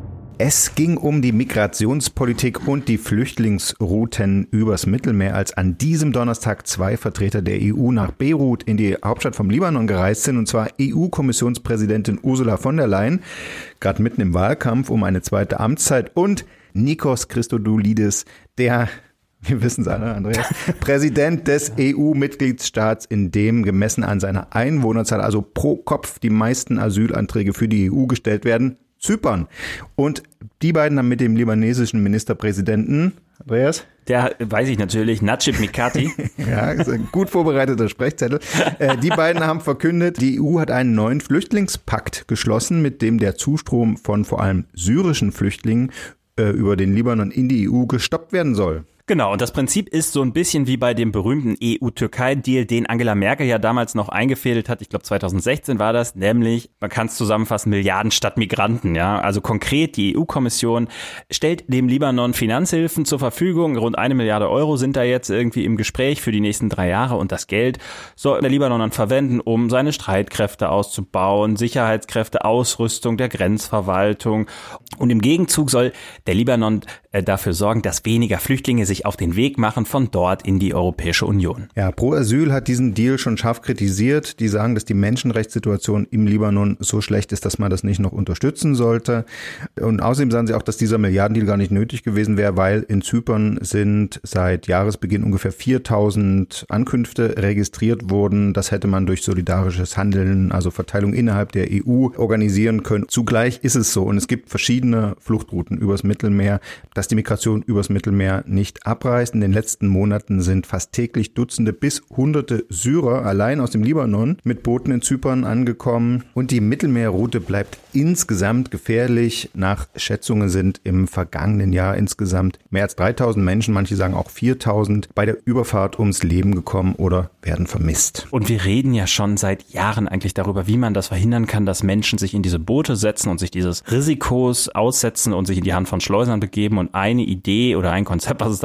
Es ging um die Migrationspolitik und die Flüchtlingsrouten übers Mittelmeer, als an diesem Donnerstag zwei Vertreter der E U nach Beirut in die Hauptstadt vom Libanon gereist sind, und zwar E U-Kommissionspräsidentin Ursula von der Leyen, gerade mitten im Wahlkampf um eine zweite Amtszeit, und Nikos Christodoulidis, der, wir wissen es alle, Andreas, Präsident des E U-Mitgliedstaats, in dem gemessen an seiner Einwohnerzahl, also pro Kopf, die meisten Asylanträge für die E U gestellt werden, Zypern. Und die beiden haben mit dem libanesischen Ministerpräsidenten, Andreas? Der weiß ich natürlich, Najib Mikati. Ja, ist ein gut vorbereiteter Sprechzettel. Äh, die beiden haben verkündet, die E U hat einen neuen Flüchtlingspakt geschlossen, mit dem der Zustrom von vor allem syrischen Flüchtlingen äh, über den Libanon in die E U gestoppt werden soll. Genau, und das Prinzip ist so ein bisschen wie bei dem berühmten E U-Türkei-Deal, den Angela Merkel ja damals noch eingefädelt hat. Ich glaube zweitausendsechzehn war das, nämlich, man kann es zusammenfassen, Milliarden statt Migranten. Ja, also konkret, die E U-Kommission stellt dem Libanon Finanzhilfen zur Verfügung. Rund eine Milliarde Euro sind da jetzt irgendwie im Gespräch für die nächsten drei Jahre, und das Geld soll der Libanon dann verwenden, um seine Streitkräfte auszubauen, Sicherheitskräfte, Ausrüstung der Grenzverwaltung. Und im Gegenzug soll der Libanon äh, dafür sorgen, dass weniger Flüchtlinge sich auf den Weg machen von dort in die Europäische Union. Ja, Pro Asyl hat diesen Deal schon scharf kritisiert. Die sagen, dass die Menschenrechtssituation im Libanon so schlecht ist, dass man das nicht noch unterstützen sollte. Und außerdem sagen sie auch, dass dieser Milliardendeal gar nicht nötig gewesen wäre, weil in Zypern sind seit Jahresbeginn ungefähr viertausend Ankünfte registriert worden. Das hätte man durch solidarisches Handeln, also Verteilung innerhalb der E U, organisieren können. Zugleich ist es so, und es gibt verschiedene Fluchtrouten übers Mittelmeer, dass die Migration übers Mittelmeer nicht abreißt. In den letzten Monaten sind fast täglich Dutzende bis Hunderte Syrer allein aus dem Libanon mit Booten in Zypern angekommen. Und die Mittelmeerroute bleibt insgesamt gefährlich. Nach Schätzungen sind im vergangenen Jahr insgesamt mehr als dreitausend Menschen, manche sagen auch viertausend, bei der Überfahrt ums Leben gekommen oder werden vermisst. Und wir reden ja schon seit Jahren eigentlich darüber, wie man das verhindern kann, dass Menschen sich in diese Boote setzen und sich dieses Risikos aussetzen und sich in die Hand von Schleusern begeben. Und eine Idee oder ein Konzept, was es dann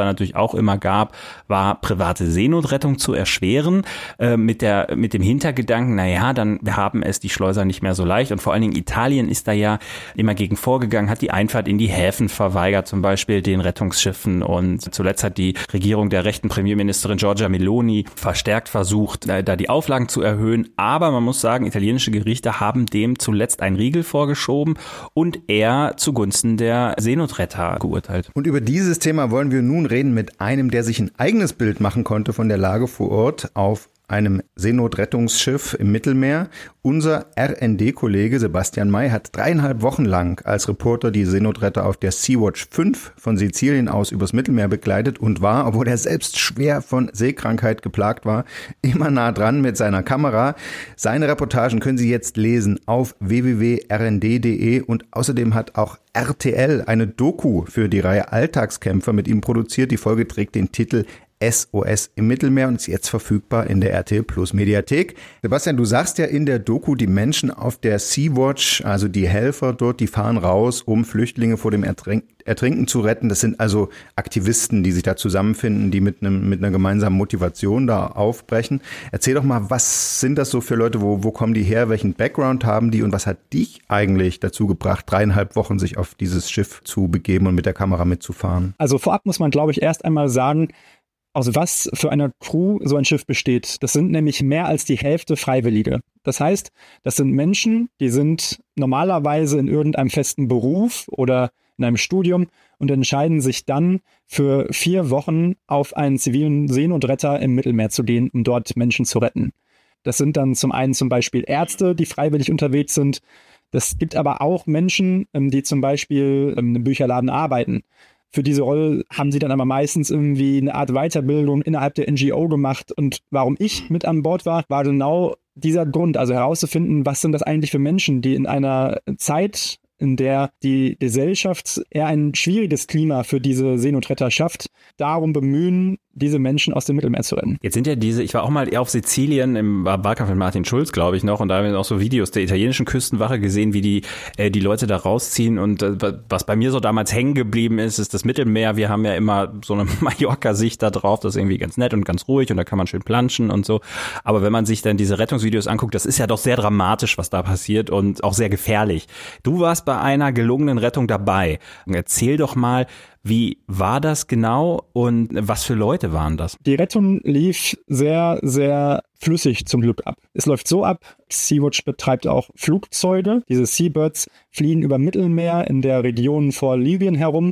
natürlich auch immer gab, war private Seenotrettung zu erschweren, äh, mit der mit dem Hintergedanken, naja, dann haben es die Schleuser nicht mehr so leicht. Und vor allen Dingen Italien ist da ja immer gegen vorgegangen, hat die Einfahrt in die Häfen verweigert, zum Beispiel den Rettungsschiffen. Und zuletzt hat die Regierung der rechten Premierministerin Giorgia Meloni verstärkt versucht, da die Auflagen zu erhöhen. Aber man muss sagen, italienische Gerichte haben dem zuletzt einen Riegel vorgeschoben und er zugunsten der Seenotretter geurteilt. Und über dieses Thema wollen wir nun reden mit einem, der sich ein eigenes Bild machen konnte von der Lage vor Ort auf einem Seenotrettungsschiff im Mittelmeer. Unser R N D-Kollege Sebastian May hat dreieinhalb Wochen lang als Reporter die Seenotretter auf der Sea-Watch fünf von Sizilien aus übers Mittelmeer begleitet und war, obwohl er selbst schwer von Seekrankheit geplagt war, immer nah dran mit seiner Kamera. Seine Reportagen können Sie jetzt lesen auf w w w punkt r n d punkt d e und außerdem hat auch R T L eine Doku für die Reihe Alltagskämpfer mit ihm produziert. Die Folge trägt den Titel S O S im Mittelmeer und ist jetzt verfügbar in der R T L Plus Mediathek. Sebastian, du sagst ja in der Doku, die Menschen auf der Sea-Watch, also die Helfer dort, die fahren raus, um Flüchtlinge vor dem Ertrink- Ertrinken zu retten. Das sind also Aktivisten, die sich da zusammenfinden, die mit einem mit einer gemeinsamen Motivation da aufbrechen. Erzähl doch mal, was sind das so für Leute, wo, wo kommen die her, welchen Background haben die und was hat dich eigentlich dazu gebracht, dreieinhalb Wochen sich auf dieses Schiff zu begeben und mit der Kamera mitzufahren? Also vorab muss man, glaube ich, erst einmal sagen, aus was für einer Crew so ein Schiff besteht. Das sind nämlich mehr als die Hälfte Freiwillige. Das heißt, das sind Menschen, die sind normalerweise in irgendeinem festen Beruf oder in einem Studium und entscheiden sich dann für vier Wochen auf einen zivilen Seenotretter im Mittelmeer zu gehen, um dort Menschen zu retten. Das sind dann zum einen zum Beispiel Ärzte, die freiwillig unterwegs sind. Das gibt aber auch Menschen, die zum Beispiel im Bücherladen arbeiten. Für diese Rolle haben sie dann aber meistens irgendwie eine Art Weiterbildung innerhalb der N G O gemacht. Und warum ich mit an Bord war, war genau dieser Grund, also herauszufinden, was sind das eigentlich für Menschen, die in einer Zeit, in der die Gesellschaft eher ein schwieriges Klima für diese Seenotretter schafft, darum bemühen, diese Menschen aus dem Mittelmeer zu retten. Jetzt sind ja diese, ich war auch mal auf Sizilien im Wahlkampf mit Martin Schulz, glaube ich noch, und da haben wir auch so Videos der italienischen Küstenwache gesehen, wie die äh, die Leute da rausziehen und äh, was bei mir so damals hängen geblieben ist, ist das Mittelmeer. Wir haben ja immer so eine Mallorca-Sicht da drauf, das ist irgendwie ganz nett und ganz ruhig und da kann man schön planschen und so. Aber wenn man sich dann diese Rettungsvideos anguckt, das ist ja doch sehr dramatisch, was da passiert und auch sehr gefährlich. Du warst bei einer gelungenen Rettung dabei. Erzähl doch mal, wie war das genau und was für Leute waren das? Die Rettung lief sehr, sehr flüssig zum Glück ab. Es läuft so ab, Sea-Watch betreibt auch Flugzeuge. Diese Seabirds fliegen über Mittelmeer in der Region vor Libyen herum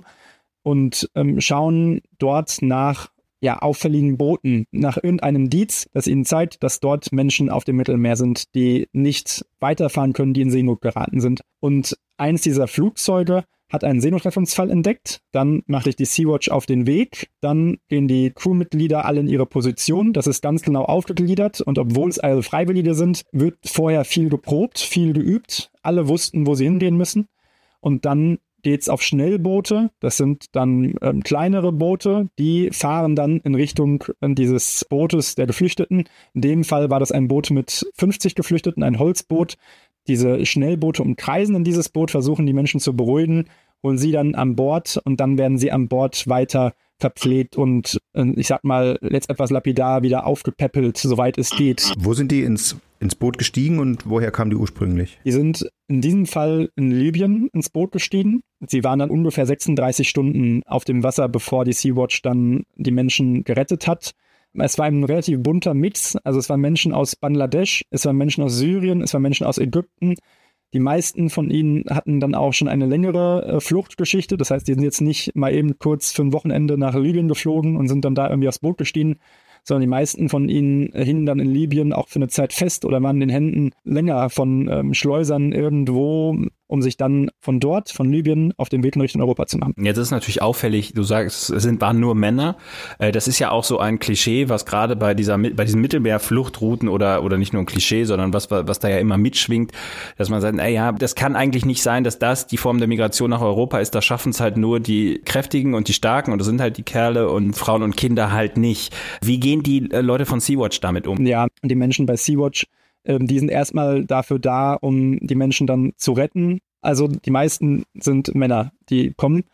und ähm, schauen dort nach ja, auffälligen Booten, nach irgendeinem Indiz, das ihnen zeigt, dass dort Menschen auf dem Mittelmeer sind, die nicht weiterfahren können, die in Seenot geraten sind. Und eins dieser Flugzeuge hat einen Seenotrettungsfall entdeckt, dann macht sich die Sea-Watch auf den Weg, dann gehen die Crewmitglieder alle in ihre Position, das ist ganz genau aufgegliedert und obwohl es alle Freiwillige sind, wird vorher viel geprobt, viel geübt, alle wussten, wo sie hingehen müssen und dann geht's auf Schnellboote, das sind dann ähm, kleinere Boote, die fahren dann in Richtung äh, dieses Bootes der Geflüchteten. In dem Fall war das ein Boot mit fünfzig Geflüchteten, ein Holzboot. Diese Schnellboote umkreisen in dieses Boot, versuchen die Menschen zu beruhigen, holen sie dann an Bord und dann werden sie an Bord weiter verpflegt und äh, ich sag mal, letzt etwas lapidar wieder aufgepäppelt, soweit es geht. Wo sind die ins, ins Boot gestiegen und woher kamen die ursprünglich? Die sind in diesem Fall in Libyen ins Boot gestiegen. Sie waren dann ungefähr sechsunddreißig Stunden auf dem Wasser, bevor die Sea-Watch dann die Menschen gerettet hat. Es war ein relativ bunter Mix, also es waren Menschen aus Bangladesch, es waren Menschen aus Syrien, es waren Menschen aus Ägypten. Die meisten von ihnen hatten dann auch schon eine längere äh, Fluchtgeschichte, das heißt, die sind jetzt nicht mal eben kurz für ein Wochenende nach Libyen geflogen und sind dann da irgendwie aufs Boot gestiegen, sondern die meisten von ihnen äh, hingen dann in Libyen auch für eine Zeit fest oder waren in den Händen länger von ähm, Schleusern irgendwo, um sich dann von dort, von Libyen, auf den Weg in Richtung Europa zu machen. Jetzt ist natürlich auffällig, du sagst, es sind, waren nur Männer. Das ist ja auch so ein Klischee, was gerade bei dieser, bei diesen Mittelmeerfluchtrouten oder, oder nicht nur ein Klischee, sondern was, was da ja immer mitschwingt, dass man sagt, ey, ja, das kann eigentlich nicht sein, dass das die Form der Migration nach Europa ist. Da schaffen es halt nur die Kräftigen und die Starken und das sind halt die Kerle und Frauen und Kinder halt nicht. Wie gehen die Leute von Sea-Watch damit um? Ja, die Menschen bei Sea-Watch, die sind erstmal dafür da, um die Menschen dann zu retten. Also die meisten sind Männer, die kommen.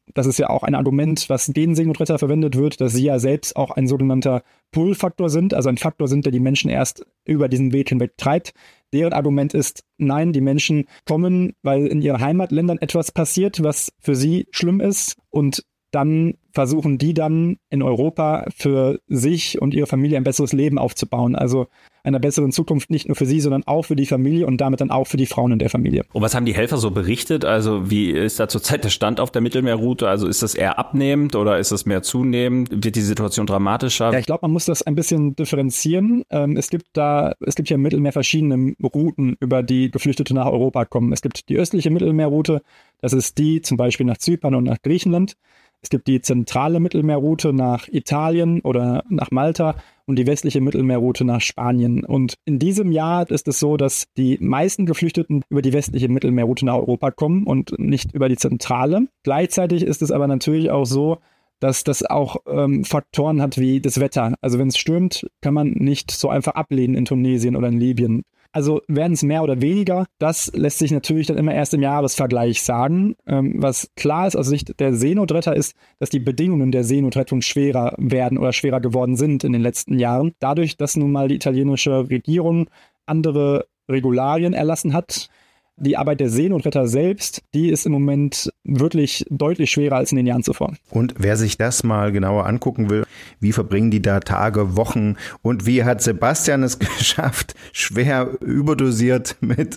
das ist ja auch ein Argument, was gegen Seenotretter verwendet wird, dass sie ja selbst auch ein sogenannter Pull-Faktor sind, also ein Faktor sind, der die Menschen erst über diesen Weg hinweg treibt. Deren Argument ist, nein, die Menschen kommen, weil in ihren Heimatländern etwas passiert, was für sie schlimm ist, und dann versuchen die dann in Europa für sich und ihre Familie ein besseres Leben aufzubauen. Also einer besseren Zukunft nicht nur für sie, sondern auch für die Familie und damit dann auch für die Frauen in der Familie. Und was haben die Helfer so berichtet? Also wie ist da zurzeit der Stand auf der Mittelmeerroute? Also ist das eher abnehmend oder ist das mehr zunehmend? Wird die Situation dramatischer? Ja, ich glaube, man muss das ein bisschen differenzieren. Ähm, es gibt da, es gibt hier im Mittelmeer verschiedene Routen, über die Geflüchtete nach Europa kommen. Es gibt die östliche Mittelmeerroute, das ist die zum Beispiel nach Zypern und nach Griechenland. Es gibt die zentrale Mittelmeerroute nach Italien oder nach Malta und die westliche Mittelmeerroute nach Spanien. Und in diesem Jahr ist es so, dass die meisten Geflüchteten über die westliche Mittelmeerroute nach Europa kommen und nicht über die zentrale. Gleichzeitig ist es aber natürlich auch so, dass das auch ähm, Faktoren hat wie das Wetter. Also wenn es stürmt, kann man nicht so einfach ablehnen in Tunesien oder in Libyen. Also werden es mehr oder weniger, das lässt sich natürlich dann immer erst im Jahresvergleich sagen. Ähm, was klar ist aus Sicht der Seenotretter ist, dass die Bedingungen der Seenotrettung schwerer werden oder schwerer geworden sind in den letzten Jahren. Dadurch, dass nun mal die italienische Regierung andere Regularien erlassen hat. Die Arbeit der Seenotretter selbst, die ist im Moment wirklich deutlich schwerer als in den Jahren zuvor. Und wer sich das mal genauer angucken will, wie verbringen die da Tage, Wochen und wie hat Sebastian es geschafft, schwer überdosiert mit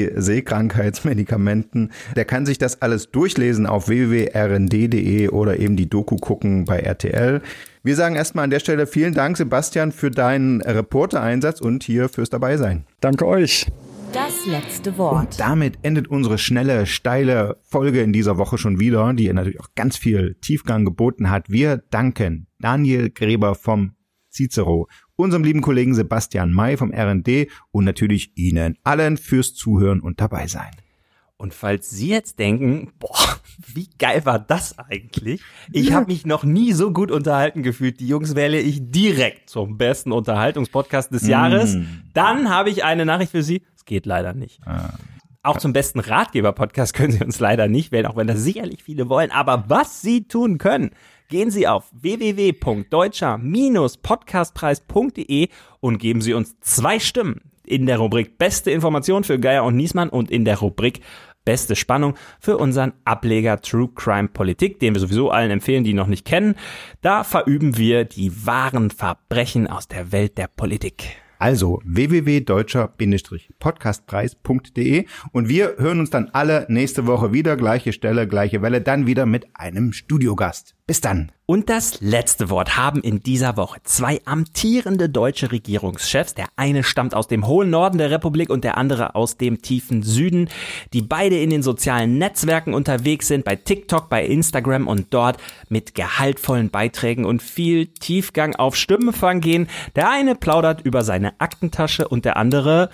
Anti-Seekrankheitsmedikamenten, der kann sich das alles durchlesen auf w w w punkt r n d punkt d e oder eben die Doku gucken bei R T L. Wir sagen erstmal an der Stelle vielen Dank, Sebastian, für deinen Reportereinsatz und hier fürs Dabeisein. Danke euch. Das letzte Wort. Und damit endet unsere schnelle, steile Folge in dieser Woche schon wieder, die natürlich auch ganz viel Tiefgang geboten hat. Wir danken Daniel Gräber vom Cicero, unserem lieben Kollegen Sebastian May vom R N D und natürlich Ihnen allen fürs Zuhören und dabei sein. Und falls Sie jetzt denken, boah, wie geil war das eigentlich? Ich ja. habe mich noch nie so gut unterhalten gefühlt. Die Jungs wähle ich direkt zum besten Unterhaltungspodcast des Jahres. Mm. Dann habe ich eine Nachricht für Sie. Es geht leider nicht. Ah. Auch zum besten Ratgeber-Podcast können Sie uns leider nicht wählen, auch wenn das sicherlich viele wollen. Aber was Sie tun können, gehen Sie auf w w w punkt deutscher podcastpreis punkt d e und geben Sie uns zwei Stimmen in der Rubrik Beste Information für Geier und Niesmann und in der Rubrik Beste Spannung für unseren Ableger True Crime Politik, den wir sowieso allen empfehlen, die ihn noch nicht kennen. Da verüben wir die wahren Verbrechen aus der Welt der Politik. Also w w w punkt deutscher podcastpreis punkt d e und wir hören uns dann alle nächste Woche wieder, gleiche Stelle, gleiche Welle, dann wieder mit einem Studiogast. Bis dann. Und das letzte Wort haben in dieser Woche zwei amtierende deutsche Regierungschefs. Der eine stammt aus dem hohen Norden der Republik und der andere aus dem tiefen Süden, die beide in den sozialen Netzwerken unterwegs sind, bei TikTok, bei Instagram und dort mit gehaltvollen Beiträgen und viel Tiefgang auf Stimmenfang gehen. Der eine plaudert über seine Aktentasche und der andere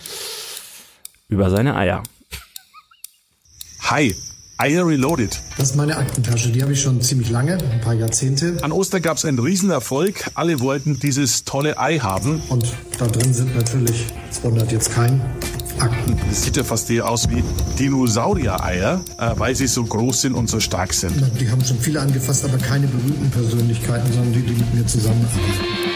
über seine Eier. Hi. Eier Reloaded. Das ist meine Aktentasche, die habe ich schon ziemlich lange, ein paar Jahrzehnte. An Ostern gab es einen Riesenerfolg, alle wollten dieses tolle Ei haben. Und da drin sind natürlich, es wundert jetzt keinen, Akten. Das sieht ja fast eher aus wie Dinosaurier-Eier, äh, weil sie so groß sind und so stark sind. Die haben schon viele angefasst, aber keine berühmten Persönlichkeiten, sondern die, die mit mir zusammenarbeiten.